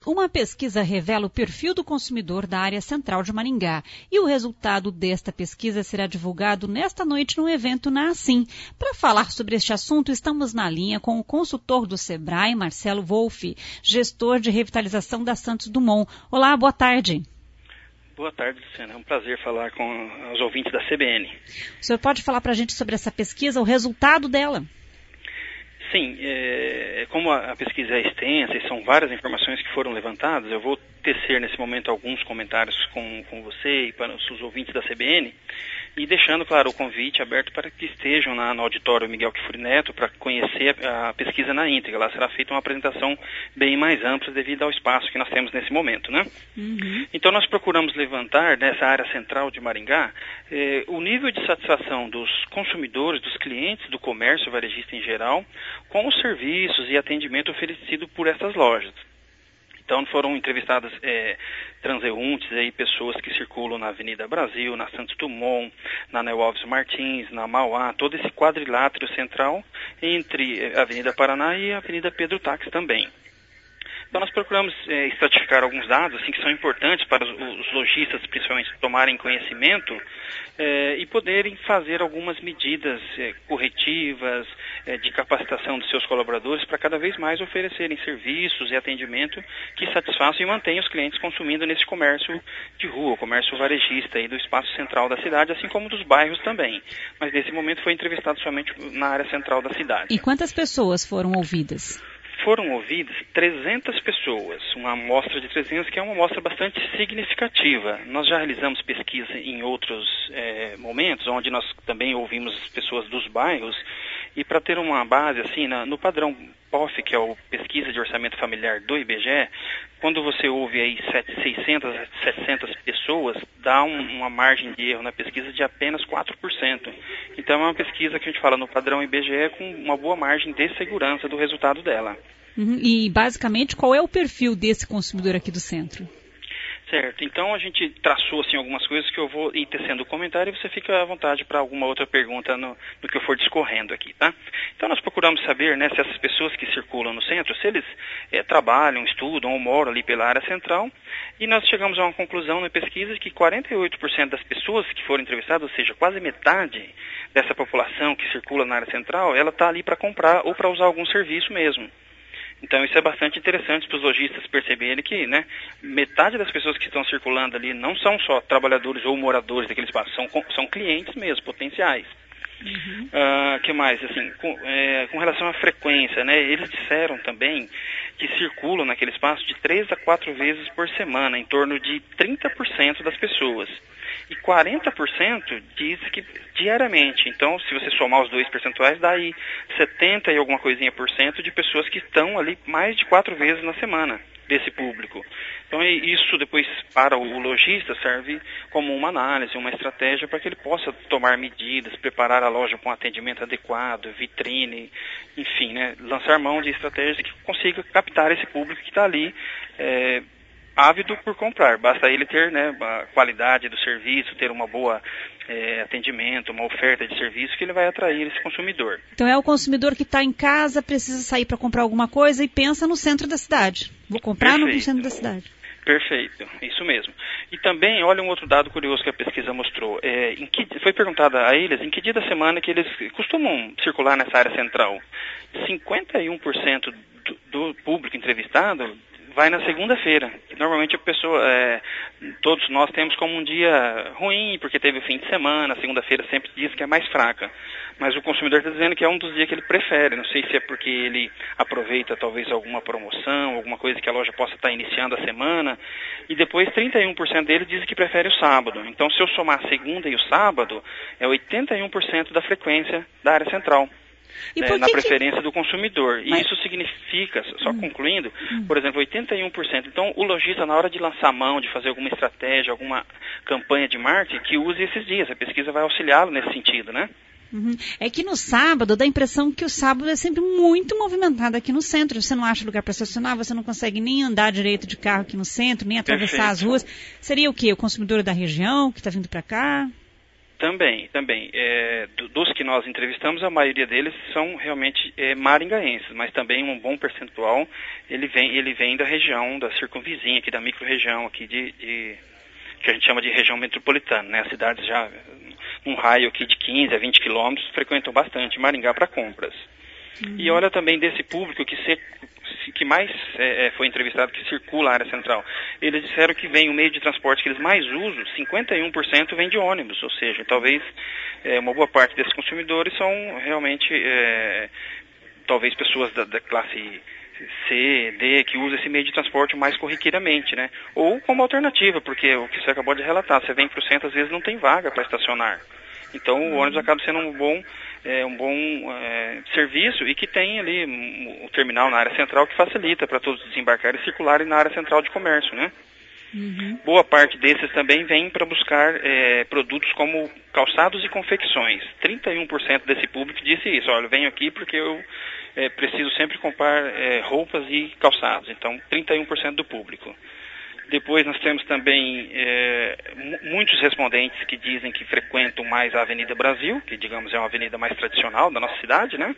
Uma pesquisa revela o perfil do consumidor da área central de Maringá e o resultado desta pesquisa será divulgado nesta noite no evento na Assim. Para falar sobre este assunto, estamos na linha com o consultor do Sebrae, Marcelo Wolff, gestor de revitalização da Santos Dumont. Olá, boa tarde. Boa tarde, Luciana. É um prazer falar com os ouvintes da CBN. O senhor pode falar para a gente sobre essa pesquisa, o resultado dela? Sim, como a pesquisa é extensa e são várias informações que foram levantadas, eu vou tecer nesse momento alguns comentários com você e para os ouvintes da CBN, e deixando, claro, o convite aberto para que estejam no auditório Miguel Kfouri Neto para conhecer a pesquisa na íntegra. Lá será feita uma apresentação bem mais ampla devido ao espaço que nós temos nesse momento, né? Uhum. Então nós procuramos levantar nessa área central de Maringá o nível de satisfação dos consumidores, dos clientes do comércio varejista em geral, com os serviços e atendimento oferecido por essas lojas. Então foram entrevistadas transeuntes, pessoas que circulam na Avenida Brasil, na Santos Dumont, na Nel Alves Martins, na Mauá, todo esse quadrilátero central entre a Avenida Paraná e a Avenida Pedro Taques também. Então nós procuramos estratificar alguns dados assim, que são importantes para os lojistas, principalmente, tomarem conhecimento e poderem fazer algumas medidas corretivas de capacitação dos seus colaboradores para cada vez mais oferecerem serviços e atendimento que satisfaçam e mantenham os clientes consumindo nesse comércio de rua, comércio varejista aí do espaço central da cidade, assim como dos bairros também. Mas nesse momento foi entrevistado somente na área central da cidade. E quantas pessoas foram ouvidas? Foram ouvidas 300 pessoas, uma amostra de 300 que é uma amostra bastante significativa. Nós já realizamos pesquisa em outros momentos, onde nós também ouvimos as pessoas dos bairros, e para ter uma base assim, no padrão POF, que é o Pesquisa de Orçamento Familiar do IBGE, quando você ouve aí 600 a 700 pessoas, dá uma margem de erro na pesquisa de apenas 4%. Então é uma pesquisa que a gente fala no padrão IBGE com uma boa margem de segurança do resultado dela. Uhum. E basicamente qual é o perfil desse consumidor aqui do centro? Certo, então a gente traçou assim, algumas coisas que eu vou ir tecendo o comentário e você fica à vontade para alguma outra pergunta no que eu for discorrendo aqui, tá? Então nós procuramos saber, né, se essas pessoas que circulam no centro, se eles trabalham, estudam ou moram ali pela área central, e nós chegamos a uma conclusão na pesquisa de que 48% das pessoas que foram entrevistadas, ou seja, quase metade dessa população que circula na área central, ela está ali para comprar ou para usar algum serviço mesmo. Então isso é bastante interessante para os lojistas perceberem que, né, metade das pessoas que estão circulando ali não são só trabalhadores ou moradores daquele espaço, são clientes mesmo, potenciais. Uhum. Que mais? Assim, com relação à frequência, né, eles disseram também que circulam naquele espaço de 3 a 4 vezes por semana, em torno de 30% das pessoas. E 40% diz que diariamente. Então, se você somar os dois percentuais, dá aí 70 e alguma coisinha por cento de pessoas que estão ali mais de 4 vezes na semana desse público. Então, isso depois para o lojista serve como uma análise, uma estratégia para que ele possa tomar medidas, preparar a loja com um atendimento adequado, vitrine, enfim, né, lançar mão de estratégias que consiga captar esse público que está ali ávido por comprar. Basta ele ter, né, a qualidade do serviço, ter uma boa atendimento, uma oferta de serviço que ele vai atrair esse consumidor. Então é o consumidor que está em casa, precisa sair para comprar alguma coisa e pensa no centro da cidade. Vou comprar no centro da cidade. Perfeito, isso mesmo. E também, olha um outro dado curioso que a pesquisa mostrou. Foi perguntado a eles em que dia da semana que eles costumam circular nessa área central. 51% do público entrevistado vai na segunda-feira. Normalmente a pessoa, todos nós temos como um dia ruim, porque teve o fim de semana, a segunda-feira sempre diz que é mais fraca. Mas o consumidor está dizendo que é um dos dias que ele prefere. Não sei se é porque ele aproveita talvez alguma promoção, alguma coisa que a loja possa estar iniciando a semana. E depois 31% deles dizem que prefere o sábado. Então se eu somar a segunda e o sábado, é 81% da frequência da área central. Na preferência do consumidor. E isso significa, só concluindo, por exemplo, 81%. Então, o lojista, na hora de lançar mão, de fazer alguma estratégia, alguma campanha de marketing, que use esses dias. A pesquisa vai auxiliá-lo nesse sentido, né? Uhum. É que no sábado, dá a impressão que o sábado é sempre muito movimentado aqui no centro. Você não acha lugar para estacionar, você não consegue nem andar direito de carro aqui no centro, nem atravessar as ruas. Seria o quê? O consumidor da região que está vindo para cá? Também. Dos que nós entrevistamos, a maioria deles são realmente maringaenses, mas também um bom percentual ele vem da região, da circunvizinha, aqui da micro-região, aqui que a gente chama de região metropolitana, né? As cidades já, um raio aqui de 15 a 20 quilômetros, frequentam bastante Maringá para compras. E olha também desse público que mais foi entrevistado, que circula a área central. Eles disseram que o meio de transporte que eles mais usam, 51% vem de ônibus, ou seja, talvez uma boa parte desses consumidores são realmente, talvez pessoas da classe C, D, que usa esse meio de transporte mais corriqueiramente, né? Ou como alternativa, porque o que você acabou de relatar, você vem para o centro, às vezes não tem vaga para estacionar. Então o ônibus acaba sendo um bom serviço, e que tem ali o terminal na área central que facilita para todos desembarcarem e circularem na área central de comércio, né? Boa parte desses também vem para buscar produtos como calçados e confecções. 31% desse público disse isso: olha, eu venho aqui porque eu preciso sempre comprar roupas e calçados. Então, 31% do público. Depois nós temos também muitos respondentes que dizem que frequentam mais a Avenida Brasil, que, digamos, é uma avenida mais tradicional da nossa cidade, né?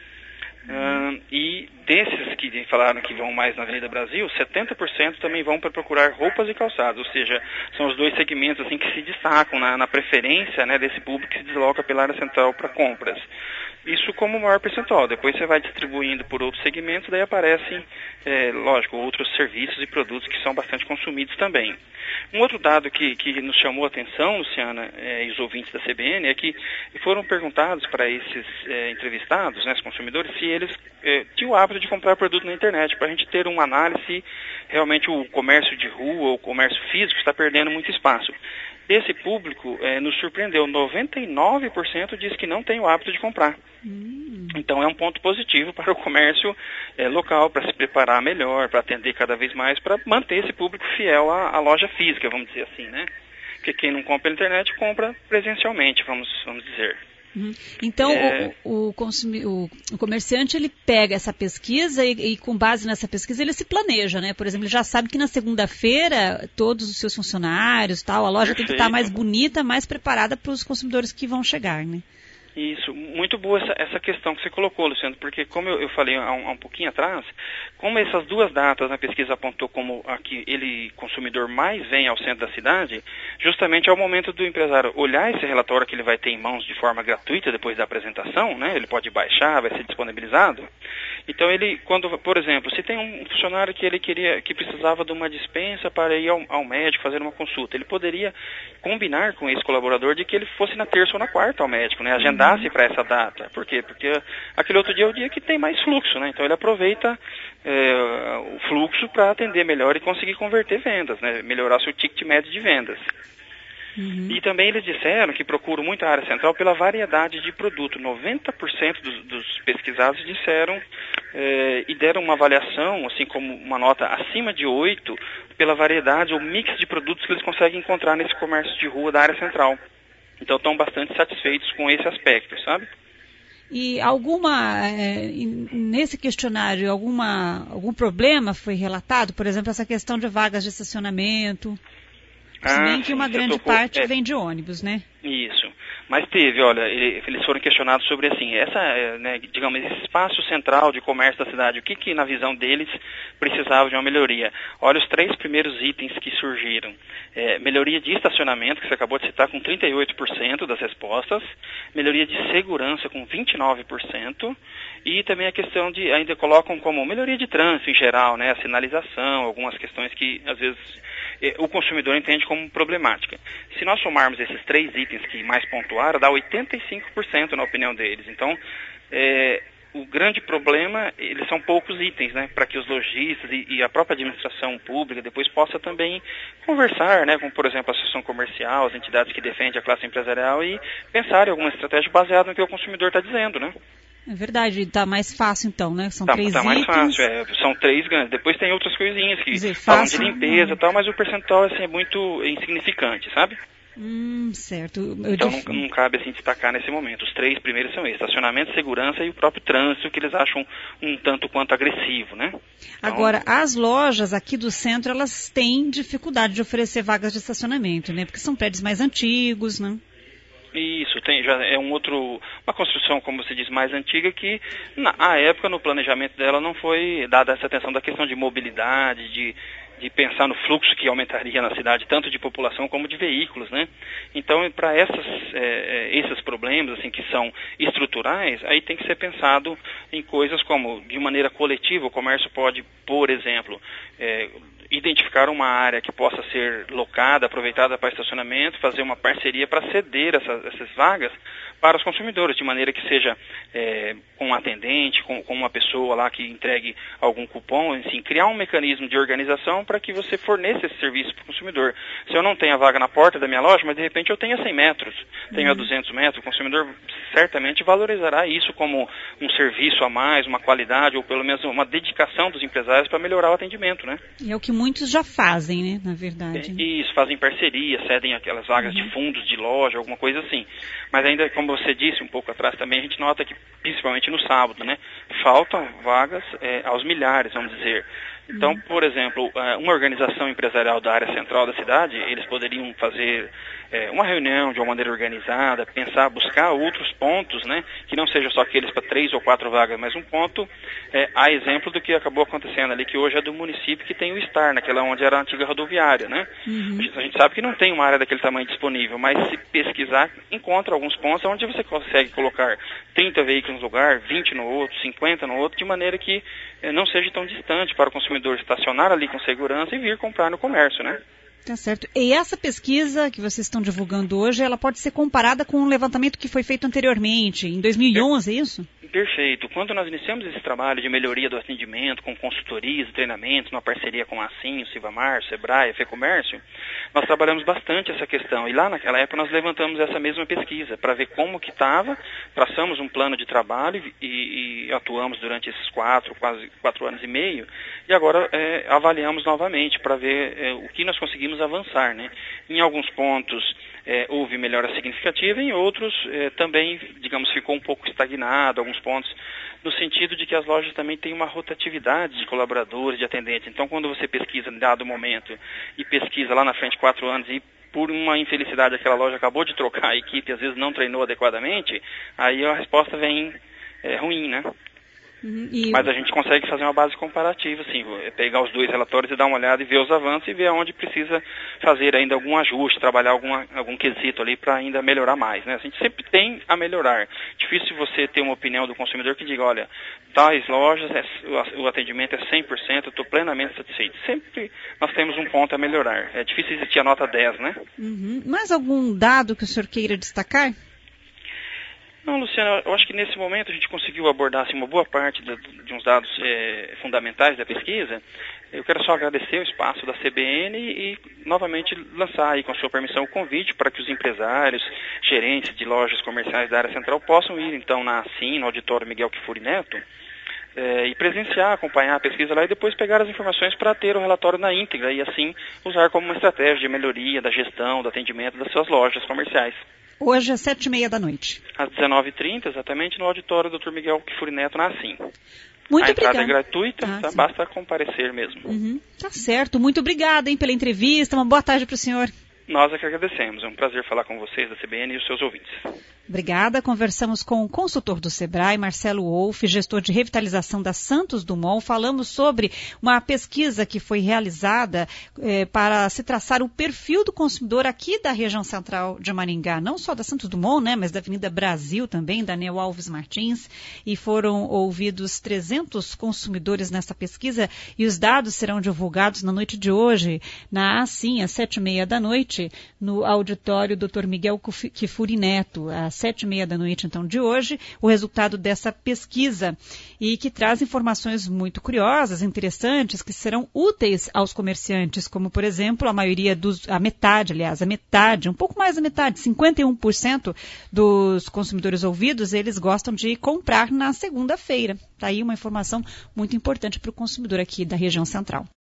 E desses que falaram que vão mais na Avenida Brasil, 70% também vão para procurar roupas e calçados, ou seja, são os dois segmentos assim que se destacam na preferência, né, desse público que se desloca pela área central para compras. Isso como o maior percentual. Depois você vai distribuindo por outros segmentos, daí aparecem, lógico, outros serviços e produtos que são bastante consumidos também. Um outro dado que nos chamou a atenção, Luciana, e os ouvintes da CBN, é que foram perguntados para esses entrevistados, né, os consumidores, se eles tinham o hábito de comprar produto na internet, para a gente ter uma análise se realmente o comércio de rua ou o comércio físico está perdendo muito espaço. Desse público, nos surpreendeu, 99% diz que não tem o hábito de comprar. Então é um ponto positivo para o comércio local, para se preparar melhor, para atender cada vez mais, para manter esse público fiel à loja física, vamos dizer assim, né? Porque quem não compra na internet, compra presencialmente, vamos dizer. Então, o comerciante, ele pega essa pesquisa e com base nessa pesquisa ele se planeja, né? Por exemplo, ele já sabe que na segunda-feira todos os seus funcionários, a loja tem que estar mais bonita, mais preparada para os consumidores que vão chegar, né? Isso, muito boa essa questão que você colocou, Luciano, porque como eu falei há um pouquinho atrás, como essas duas datas na pesquisa apontou como a que consumidor mais vem ao centro da cidade, justamente é o momento do empresário olhar esse relatório que ele vai ter em mãos de forma gratuita depois da apresentação, né? Ele pode baixar, vai ser disponibilizado. Então quando, por exemplo, se tem um funcionário que precisava de uma dispensa para ir ao médico fazer uma consulta, ele poderia combinar com esse colaborador de que ele fosse na terça ou na quarta ao médico, né? Agendasse para essa data. Por quê? Porque aquele outro dia é o dia que tem mais fluxo, né? Então ele aproveita o fluxo para atender melhor e conseguir converter vendas, né? Melhorar seu ticket médio de vendas. E também eles disseram que procuram muito a área central pela variedade de produto. 90% dos pesquisados disseram e deram uma avaliação, assim como uma nota acima de 8, pela variedade ou mix de produtos que eles conseguem encontrar nesse comércio de rua da área central. Então estão bastante satisfeitos com esse aspecto, sabe? E nesse questionário, algum problema foi relatado? Por exemplo, essa questão de vagas de estacionamento? Se bem que uma grande parte vem de ônibus, né? Isso. Mas teve, olha, eles foram questionados sobre, assim, digamos, esse espaço central de comércio da cidade, o que na visão deles precisava de uma melhoria. Olha os 3 primeiros itens que surgiram. Melhoria de estacionamento, que você acabou de citar, com 38% das respostas. Melhoria de segurança, com 29%. E também a questão ainda colocam como melhoria de trânsito em geral, né? A sinalização, algumas questões que, às vezes, o consumidor entende como problemática. Se nós somarmos esses 3 itens que mais pontuaram, dá 85% na opinião deles. Então, o grande problema, eles são poucos itens, né, para que os lojistas e a própria administração pública depois possa também conversar, né, com, por exemplo, a associação comercial, as entidades que defendem a classe empresarial e pensar em alguma estratégia baseada no que o consumidor está dizendo, né. É verdade, está mais fácil então, né? São 3 itens. Tá mais fácil, são 3 grandes. Depois tem outras coisinhas que falam de limpeza e tal, mas o percentual assim, é muito insignificante, sabe? Certo. Então não cabe assim destacar nesse momento. Os 3 primeiros são esses: estacionamento, segurança e o próprio trânsito, que eles acham um tanto quanto agressivo, né? Então, agora, as lojas aqui do centro, elas têm dificuldade de oferecer vagas de estacionamento, né? Porque são prédios mais antigos, né? Isso, já é uma construção, como você diz, mais antiga, que na época, no planejamento dela, não foi dada essa atenção da questão de mobilidade, de pensar no fluxo que aumentaria na cidade, tanto de população como de veículos, né? Então, para esses problemas, assim, que são estruturais, aí tem que ser pensado em coisas como, de maneira coletiva, o comércio pode, por exemplo, identificar uma área que possa ser locada, aproveitada para estacionamento, fazer uma parceria para ceder essas vagas para os consumidores, de maneira que seja com um atendente, com uma pessoa lá que entregue algum cupom, assim, criar um mecanismo de organização para que você forneça esse serviço para o consumidor. Se eu não tenho a vaga na porta da minha loja, mas de repente eu tenho a 100 metros, tenho a 200 metros, o consumidor certamente valorizará isso como um serviço a mais, uma qualidade, ou pelo menos uma dedicação dos empresários para melhorar o atendimento, né? E é o que muitos já fazem, né, na verdade. Isso, fazem parceria, cedem aquelas vagas de fundos de loja, alguma coisa assim. Mas ainda, como você disse um pouco atrás também, a gente nota que, principalmente no sábado, né, faltam vagas aos milhares, vamos dizer. Então, por exemplo, uma organização empresarial da área central da cidade, eles poderiam fazer uma reunião de uma maneira organizada, buscar outros pontos, né, que não sejam só aqueles para 3 ou 4 vagas, mas um ponto, a exemplo do que acabou acontecendo ali, que hoje é do município, que tem o STAR, naquela onde era a antiga rodoviária, né? A gente sabe que não tem uma área daquele tamanho disponível, mas se pesquisar, encontra alguns pontos onde você consegue colocar 30 veículos no lugar, 20 no outro, 50 no outro, de maneira que não seja tão distante para o consumidor estacionar ali com segurança e vir comprar no comércio, né? Tá certo. E essa pesquisa que vocês estão divulgando hoje, ela pode ser comparada com um levantamento que foi feito anteriormente, em 2011, é isso? Perfeito. Quando nós iniciamos esse trabalho de melhoria do atendimento, com consultorias e treinamentos, numa parceria com a Assim, o Sivamar, o Sebrae, a FEComércio, nós trabalhamos bastante essa questão. E lá naquela época nós levantamos essa mesma pesquisa para ver como que estava, traçamos um plano de trabalho e atuamos durante esses quase 4 anos e meio. E agora avaliamos novamente para ver o que nós conseguimos avançar, né? Em alguns pontos houve melhora significativa, em outros também, digamos, ficou um pouco estagnado, alguns pontos, no sentido de que as lojas também têm uma rotatividade de colaboradores, de atendentes. Então, quando você pesquisa em dado momento e pesquisa lá na frente 4 anos e por uma infelicidade aquela loja acabou de trocar a equipe, às vezes não treinou adequadamente, aí a resposta vem ruim, né? Mas a gente consegue fazer uma base comparativa, assim, pegar os 2 relatórios e dar uma olhada e ver os avanços e ver onde precisa fazer ainda algum ajuste, trabalhar algum quesito ali para ainda melhorar mais, né? A gente sempre tem a melhorar. Difícil você ter uma opinião do consumidor que diga, olha, tais lojas, o atendimento é 100%, eu estou plenamente satisfeito. Sempre nós temos um ponto a melhorar. É difícil existir a nota 10, né? Mais algum dado que o senhor queira destacar? Não, Luciana, eu acho que nesse momento a gente conseguiu abordar assim, uma boa parte de uns dados fundamentais da pesquisa. Eu quero só agradecer o espaço da CBN e novamente lançar aí, com a sua permissão, o convite para que os empresários, gerentes de lojas comerciais da área central possam ir então na Assim, no auditório Miguel Kfouri Neto, e presenciar, acompanhar a pesquisa lá e depois pegar as informações para ter o relatório na íntegra e assim usar como uma estratégia de melhoria da gestão, do atendimento das suas lojas comerciais. Hoje às 7h30 da noite. Às 19h30, exatamente, no auditório Dr. Miguel Kfouri Neto, na Assim. Muito a entrada obrigada. É gratuita, basta comparecer mesmo. Tá certo. Muito obrigada pela entrevista. Uma boa tarde para o senhor. Nós é que agradecemos. É um prazer falar com vocês da CBN e os seus ouvintes. Obrigada. Conversamos com o consultor do Sebrae, Marcelo Wolff, gestor de revitalização da Santos Dumont. Falamos sobre uma pesquisa que foi realizada para se traçar o perfil do consumidor aqui da região central de Maringá, não só da Santos Dumont, né, mas da Avenida Brasil também, da Neo Alves Martins. E foram ouvidos 300 consumidores nessa pesquisa e os dados serão divulgados na noite de hoje, na Assim, às 7h30 da noite, no auditório Dr. Miguel Kfouri Neto, às 7h30 da noite, então, de hoje, o resultado dessa pesquisa e que traz informações muito curiosas, interessantes, que serão úteis aos comerciantes, como, por exemplo, a metade, um pouco mais da metade, 51% dos consumidores ouvidos, eles gostam de comprar na segunda-feira. Tá aí uma informação muito importante para o consumidor aqui da região central.